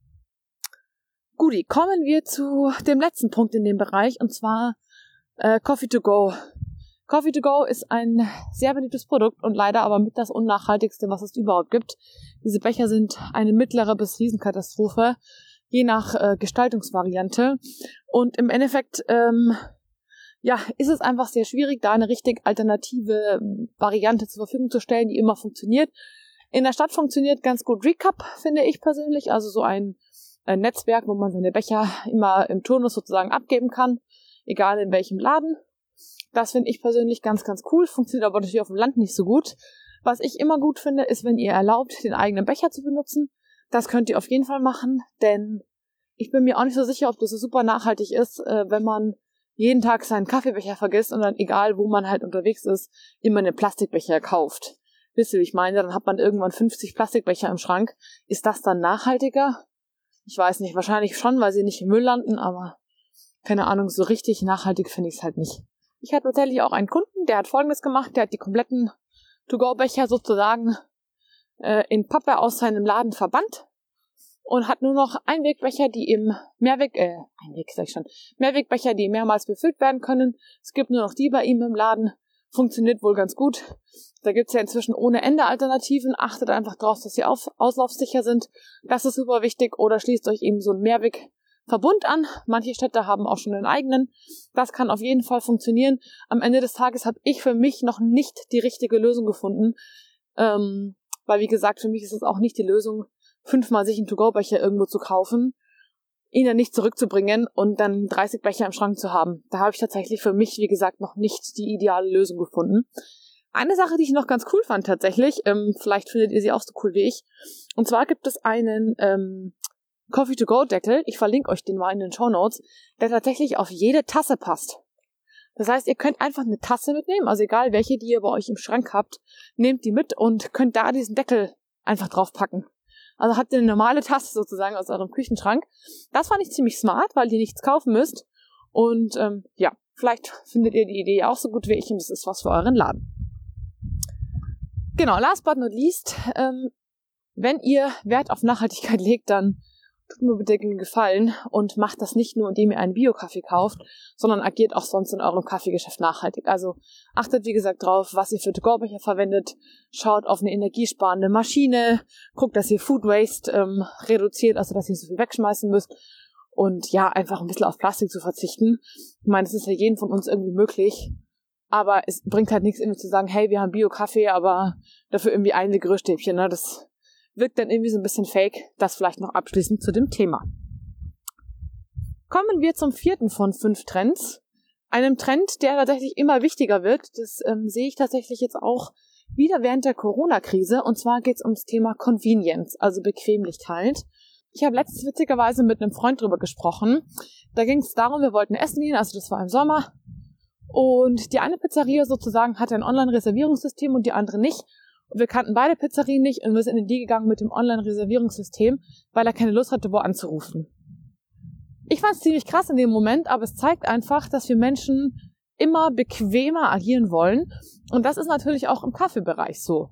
Guti, kommen wir zu dem letzten Punkt in dem Bereich, und zwar Coffee to go. Coffee to go ist ein sehr beliebtes Produkt und leider aber mit das unnachhaltigste, was es überhaupt gibt. Diese Becher sind eine mittlere bis Riesenkatastrophe, je nach Gestaltungsvariante. Und im Endeffekt ist es einfach sehr schwierig, da eine richtig alternative Variante zur Verfügung zu stellen, die immer funktioniert. In der Stadt funktioniert ganz gut Recap, finde ich persönlich. Also so ein Netzwerk, wo man seine Becher immer im Turnus sozusagen abgeben kann, egal in welchem Laden. Das finde ich persönlich ganz, ganz cool, funktioniert aber natürlich auf dem Land nicht so gut. Was ich immer gut finde, ist, wenn ihr erlaubt, den eigenen Becher zu benutzen. Das könnt ihr auf jeden Fall machen, denn ich bin mir auch nicht so sicher, ob das so super nachhaltig ist, wenn man jeden Tag seinen Kaffeebecher vergisst und dann, egal wo man halt unterwegs ist, immer einen Plastikbecher kauft. Wisst ihr, wie ich meine? Dann hat man irgendwann 50 Plastikbecher im Schrank. Ist das dann nachhaltiger? Ich weiß nicht, wahrscheinlich schon, weil sie nicht im Müll landen, aber keine Ahnung, so richtig nachhaltig finde ich es halt nicht. Ich hatte tatsächlich auch einen Kunden, der hat Folgendes gemacht, der hat die kompletten To-Go-Becher sozusagen in Pappe aus seinem Laden verbannt und hat nur noch Einwegbecher, die im Mehrwegbecher, die mehrmals befüllt werden können. Es gibt nur noch die bei ihm im Laden. Funktioniert wohl ganz gut. Da gibt's ja inzwischen ohne Ende Alternativen. Achtet einfach drauf, dass sie auslaufsicher sind. Das ist super wichtig. Oder schließt euch eben so einen Mehrwegverbund an. Manche Städte haben auch schon einen eigenen. Das kann auf jeden Fall funktionieren. Am Ende des Tages habe ich für mich noch nicht die richtige Lösung gefunden. Weil, wie gesagt, für mich ist es auch nicht die Lösung, 5-mal sich einen To-Go-Becher irgendwo zu kaufen, ihn dann nicht zurückzubringen und dann 30 Becher im Schrank zu haben. Da habe ich tatsächlich für mich, wie gesagt, noch nicht die ideale Lösung gefunden. Eine Sache, die ich noch ganz cool fand tatsächlich, vielleicht findet ihr sie auch so cool wie ich, und zwar gibt es einen Coffee-to-Go-Deckel, ich verlinke euch den mal in den Shownotes, der tatsächlich auf jede Tasse passt. Das heißt, ihr könnt einfach eine Tasse mitnehmen, also egal welche, die ihr bei euch im Schrank habt, nehmt die mit und könnt da diesen Deckel einfach drauf packen. Also habt ihr eine normale Tasse sozusagen aus eurem Küchenschrank. Das fand ich ziemlich smart, weil ihr nichts kaufen müsst. Und vielleicht findet ihr die Idee auch so gut wie ich und das ist was für euren Laden. Genau, last but not least, wenn ihr Wert auf Nachhaltigkeit legt, dann tut mir bitte einen Gefallen und macht das nicht nur, indem ihr einen Bio-Kaffee kauft, sondern agiert auch sonst in eurem Kaffeegeschäft nachhaltig. Also achtet, wie gesagt, drauf, was ihr für To-Go-Becher verwendet, schaut auf eine energiesparende Maschine, guckt, dass ihr Food Waste reduziert, also dass ihr nicht so viel wegschmeißen müsst und ja, einfach ein bisschen auf Plastik zu verzichten. Ich meine, es ist ja jedem von uns irgendwie möglich, aber es bringt halt nichts, irgendwie zu sagen, hey, wir haben Bio-Kaffee, aber dafür irgendwie einige Rührstäbchen, ne, das wirkt dann irgendwie so ein bisschen fake. Das vielleicht noch abschließend zu dem Thema. Kommen wir zum 4. von 5 Trends. Einem Trend, der tatsächlich immer wichtiger wird. Das sehe ich tatsächlich jetzt auch wieder während der Corona-Krise. Und zwar geht es ums Thema Convenience, also Bequemlichkeit. Ich habe letztens witzigerweise mit einem Freund drüber gesprochen. Da ging es darum, wir wollten essen gehen, also das war im Sommer. Und die eine Pizzeria sozusagen hatte ein Online-Reservierungssystem und die andere nicht. Und wir kannten beide Pizzerien nicht und wir sind in die gegangen mit dem Online-Reservierungssystem, weil er keine Lust hatte, wo anzurufen. Ich fand es ziemlich krass in dem Moment, aber es zeigt einfach, dass wir Menschen immer bequemer agieren wollen. Und das ist natürlich auch im Kaffeebereich so.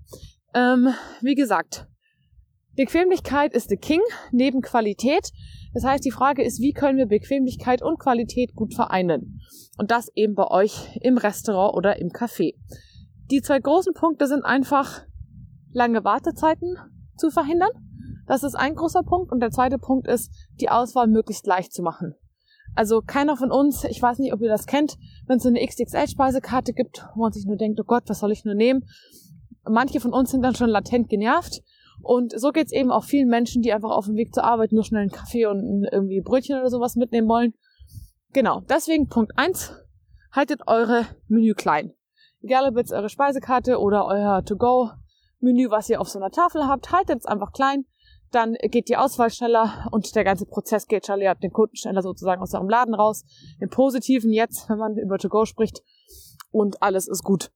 Wie gesagt, Bequemlichkeit ist the king, neben Qualität. Das heißt, die Frage ist, wie können wir Bequemlichkeit und Qualität gut vereinen? Und das eben bei euch im Restaurant oder im Café. Die 2 großen Punkte sind einfach, lange Wartezeiten zu verhindern. Das ist ein großer Punkt. Und der zweite Punkt ist, die Auswahl möglichst leicht zu machen. Also keiner von uns, ich weiß nicht, ob ihr das kennt, wenn es so eine XXL-Speisekarte gibt, wo man sich nur denkt, oh Gott, was soll ich nur nehmen? Manche von uns sind dann schon latent genervt. Und so geht es eben auch vielen Menschen, die einfach auf dem Weg zur Arbeit nur schnell einen Kaffee und irgendwie Brötchen oder sowas mitnehmen wollen. Genau, deswegen Punkt 1, haltet eure Menü klein. Egal ob jetzt eure Speisekarte oder euer To-Go-Menü, was ihr auf so einer Tafel habt, haltet es einfach klein. Dann geht die Auswahl schneller und der ganze Prozess geht schneller. Ihr habt den Kunden schneller sozusagen aus eurem Laden raus. Im Positiven jetzt, wenn man über To-Go spricht. Und alles ist gut.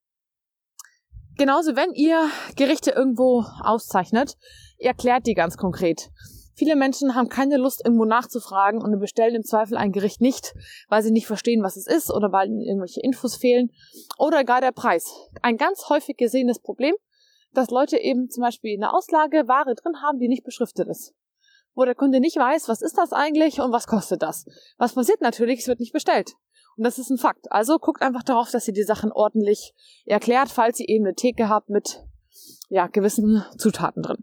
Genauso, wenn ihr Gerichte irgendwo auszeichnet, erklärt die ganz konkret. Viele Menschen haben keine Lust, irgendwo nachzufragen und bestellen im Zweifel ein Gericht nicht, weil sie nicht verstehen, was es ist oder weil ihnen irgendwelche Infos fehlen oder gar der Preis. Ein ganz häufig gesehenes Problem, dass Leute eben zum Beispiel eine Auslage Ware drin haben, die nicht beschriftet ist. Wo der Kunde nicht weiß, was ist das eigentlich und was kostet das. Was passiert natürlich, es wird nicht bestellt. Und das ist ein Fakt. Also guckt einfach darauf, dass ihr die Sachen ordentlich erklärt, falls ihr eben eine Theke habt mit gewissen Zutaten drin.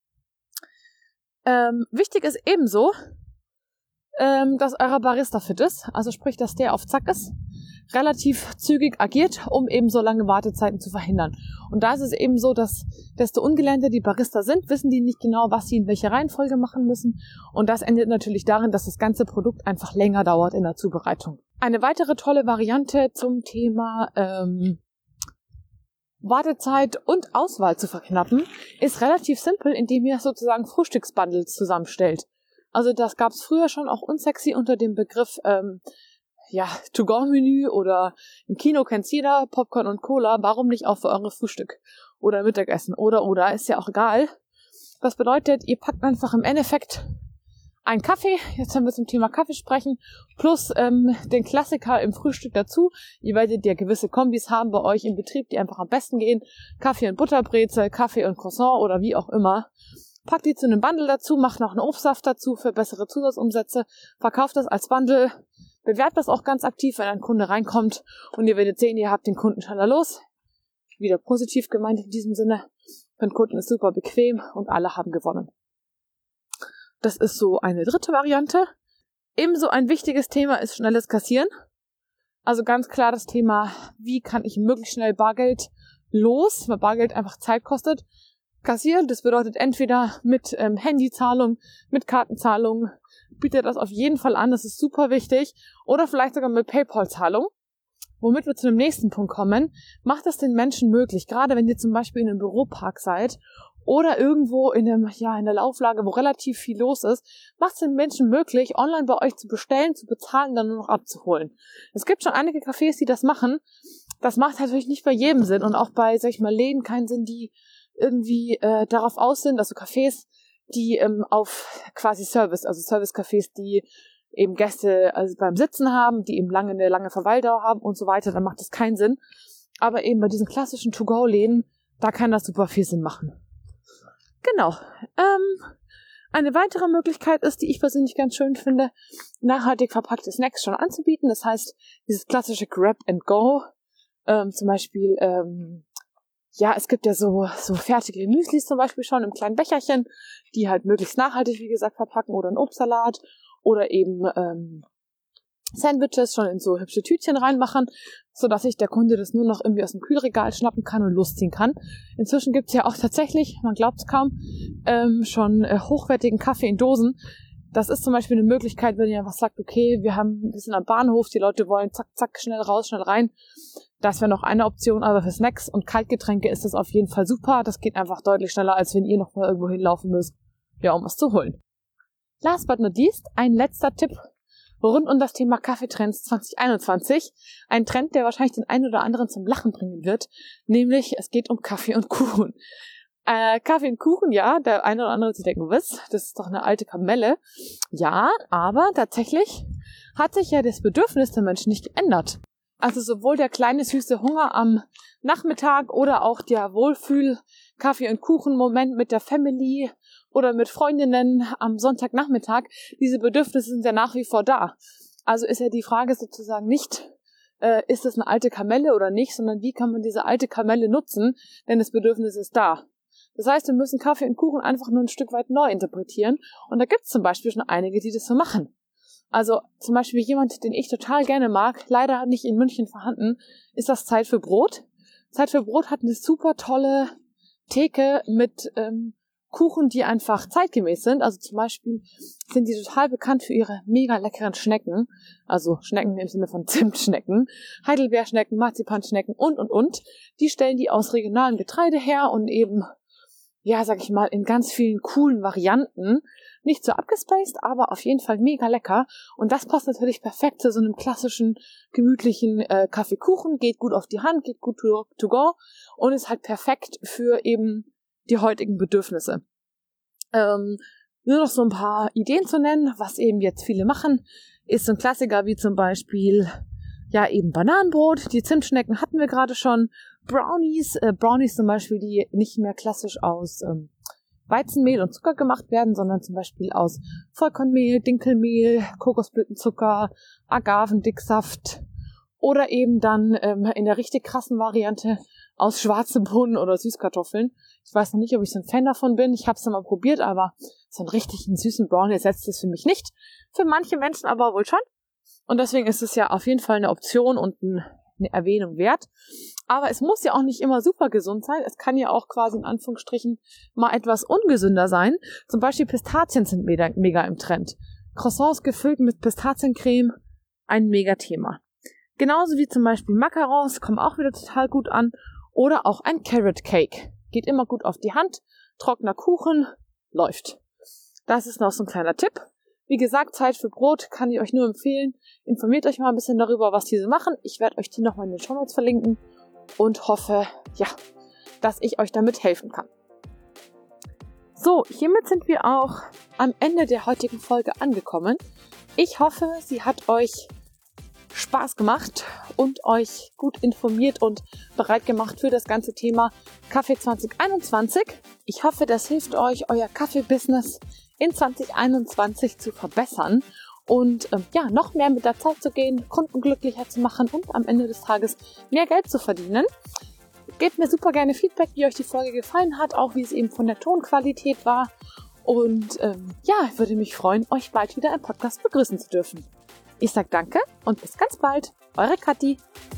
Wichtig ist ebenso, dass euer Barista fit ist, also sprich, dass der auf Zack ist, relativ zügig agiert, um eben so lange Wartezeiten zu verhindern. Und da ist es eben so, dass desto ungelernter die Barista sind, wissen die nicht genau, was sie in welcher Reihenfolge machen müssen. Und das endet natürlich darin, dass das ganze Produkt einfach länger dauert in der Zubereitung. Eine weitere tolle Variante zum Thema Wartezeit und Auswahl zu verknappen, ist relativ simpel, indem ihr sozusagen Frühstücksbundles zusammenstellt. Also das gab es früher schon auch unsexy unter dem Begriff To-Go-Menü oder im Kino kennt's jeder, Popcorn und Cola, warum nicht auch für eure Frühstück oder Mittagessen oder, ist ja auch egal. Das bedeutet, ihr packt einfach im Endeffekt einen Kaffee, jetzt wenn wir zum Thema Kaffee sprechen, plus den Klassiker im Frühstück dazu. Ihr werdet ja gewisse Kombis haben bei euch im Betrieb, die einfach am besten gehen. Kaffee und Butterbrezel, Kaffee und Croissant oder wie auch immer. packt die zu einem Bundle dazu, macht noch einen Obstsaft dazu für bessere Zusatzumsätze, verkauft das als Bundle, bewerbt das auch ganz aktiv, wenn ein Kunde reinkommt und ihr werdet sehen, ihr habt den Kunden schneller los. Wieder positiv gemeint in diesem Sinne. Für den Kunden ist super bequem und alle haben gewonnen. Das ist so eine dritte Variante. Ebenso ein wichtiges Thema ist schnelles Kassieren. Also ganz klar das Thema, wie kann ich möglichst schnell Bargeld los, weil Bargeld einfach Zeit kostet, kassieren. Das bedeutet entweder mit Handyzahlung, mit Kartenzahlung, bietet das auf jeden Fall an, das ist super wichtig, oder vielleicht sogar mit PayPal-Zahlung. Womit wir zu dem nächsten Punkt kommen, macht es den Menschen möglich, gerade wenn ihr zum Beispiel in einem Büropark seid oder irgendwo in der Lauflage, wo relativ viel los ist, macht es den Menschen möglich, online bei euch zu bestellen, zu bezahlen, dann nur noch abzuholen. Es gibt schon einige Cafés, die das machen. Das macht natürlich nicht bei jedem Sinn und auch bei, Läden keinen Sinn, die irgendwie darauf aus sind, also Cafés, die auf quasi Service-Cafés, die eben Gäste beim Sitzen haben, die eben eine lange Verweildauer haben und so weiter, dann macht das keinen Sinn. Aber eben bei diesen klassischen To-Go-Läden, da kann das super viel Sinn machen. Genau. Eine weitere Möglichkeit ist, die ich persönlich ganz schön finde, nachhaltig verpackte Snacks schon anzubieten. Das heißt, dieses klassische Grab and Go, zum Beispiel, es gibt ja so fertige Müslis zum Beispiel schon im kleinen Becherchen, die halt möglichst nachhaltig, wie gesagt, verpacken oder einen Obstsalat oder eben Sandwiches schon in so hübsche Tütchen reinmachen, sodass sich der Kunde das nur noch irgendwie aus dem Kühlregal schnappen kann und losziehen kann. Inzwischen gibt es ja auch tatsächlich, man glaubt es kaum, schon hochwertigen Kaffee in Dosen. Das ist zum Beispiel eine Möglichkeit, wenn ihr einfach sagt, okay, wir sind am Bahnhof, die Leute wollen zack, zack, schnell raus, schnell rein. Das wäre noch eine Option, aber für Snacks und Kaltgetränke ist das auf jeden Fall super. Das geht einfach deutlich schneller, als wenn ihr noch mal irgendwo hinlaufen müsst, um was zu holen. Last but not least, ein letzter Tipp rund um das Thema Kaffeetrends 2021. Ein Trend, der wahrscheinlich den einen oder anderen zum Lachen bringen wird, nämlich es geht um Kaffee und Kuchen. Kaffee und Kuchen, ja, der eine oder andere zu denken, was? Das ist doch eine alte Kamelle. Ja, aber tatsächlich hat sich ja das Bedürfnis der Menschen nicht geändert. Also sowohl der kleine süße Hunger am Nachmittag oder auch der Wohlfühl-Kaffee- und Kuchen-Moment mit der Family oder mit Freundinnen am Sonntagnachmittag, diese Bedürfnisse sind ja nach wie vor da. Also ist ja die Frage sozusagen nicht, ist das eine alte Kamelle oder nicht, sondern wie kann man diese alte Kamelle nutzen, denn das Bedürfnis ist da. Das heißt, wir müssen Kaffee und Kuchen einfach nur ein Stück weit neu interpretieren und da gibt es zum Beispiel schon einige, die das so machen. Also zum Beispiel jemand, den ich total gerne mag, leider nicht in München vorhanden, ist das Zeit für Brot. Zeit für Brot hat eine super tolle Theke mit Kuchen, die einfach zeitgemäß sind. Also zum Beispiel sind die total bekannt für ihre mega leckeren Schnecken. Also Schnecken im Sinne von Zimtschnecken, Heidelbeerschnecken, Marzipanschnecken und. Die stellen die aus regionalem Getreide her und eben, in ganz vielen coolen Varianten. Nicht so abgespaced, aber auf jeden Fall mega lecker. Und das passt natürlich perfekt zu so einem klassischen, gemütlichen Kaffeekuchen. Geht gut auf die Hand, geht gut to go und ist halt perfekt für eben die heutigen Bedürfnisse. Nur noch so ein paar Ideen zu nennen, was eben jetzt viele machen, ist so ein Klassiker wie zum Beispiel, eben Bananenbrot. Die Zimtschnecken hatten wir gerade schon. Brownies zum Beispiel, die nicht mehr klassisch aus Weizenmehl und Zucker gemacht werden, sondern zum Beispiel aus Vollkornmehl, Dinkelmehl, Kokosblütenzucker, Agavendicksaft oder eben dann in der richtig krassen Variante aus schwarzen Bohnen oder Süßkartoffeln. Ich weiß noch nicht, ob ich so ein Fan davon bin. Ich habe es mal probiert, aber so einen richtigen süßen Brownie ersetzt es für mich nicht. Für manche Menschen aber wohl schon. Und deswegen ist es ja auf jeden Fall eine Option und eine Erwähnung wert. Aber es muss ja auch nicht immer super gesund sein. Es kann ja auch quasi in Anführungsstrichen mal etwas ungesünder sein. Zum Beispiel Pistazien sind mega im Trend. Croissants gefüllt mit Pistaziencreme, ein mega Thema. Genauso wie zum Beispiel Macarons, kommen auch wieder total gut an. Oder auch ein Carrot Cake. Geht immer gut auf die Hand. Trockener Kuchen, läuft. Das ist noch so ein kleiner Tipp. Wie gesagt, Zeit für Brot kann ich euch nur empfehlen. Informiert euch mal ein bisschen darüber, was diese machen. Ich werde euch die nochmal in den Shownotes verlinken und hoffe, dass ich euch damit helfen kann. So, hiermit sind wir auch am Ende der heutigen Folge angekommen. Ich hoffe, sie hat euch Spaß gemacht und euch gut informiert und bereit gemacht für das ganze Thema Kaffee 2021. Ich hoffe, das hilft euch, euer Kaffee-Business in 2021 zu verbessern und noch mehr mit der Zeit zu gehen, Kunden glücklicher zu machen und am Ende des Tages mehr Geld zu verdienen. Gebt mir super gerne Feedback, wie euch die Folge gefallen hat, auch wie es eben von der Tonqualität war. Und ich würde mich freuen, euch bald wieder im Podcast begrüßen zu dürfen. Ich sage danke und bis ganz bald. Eure Kathi.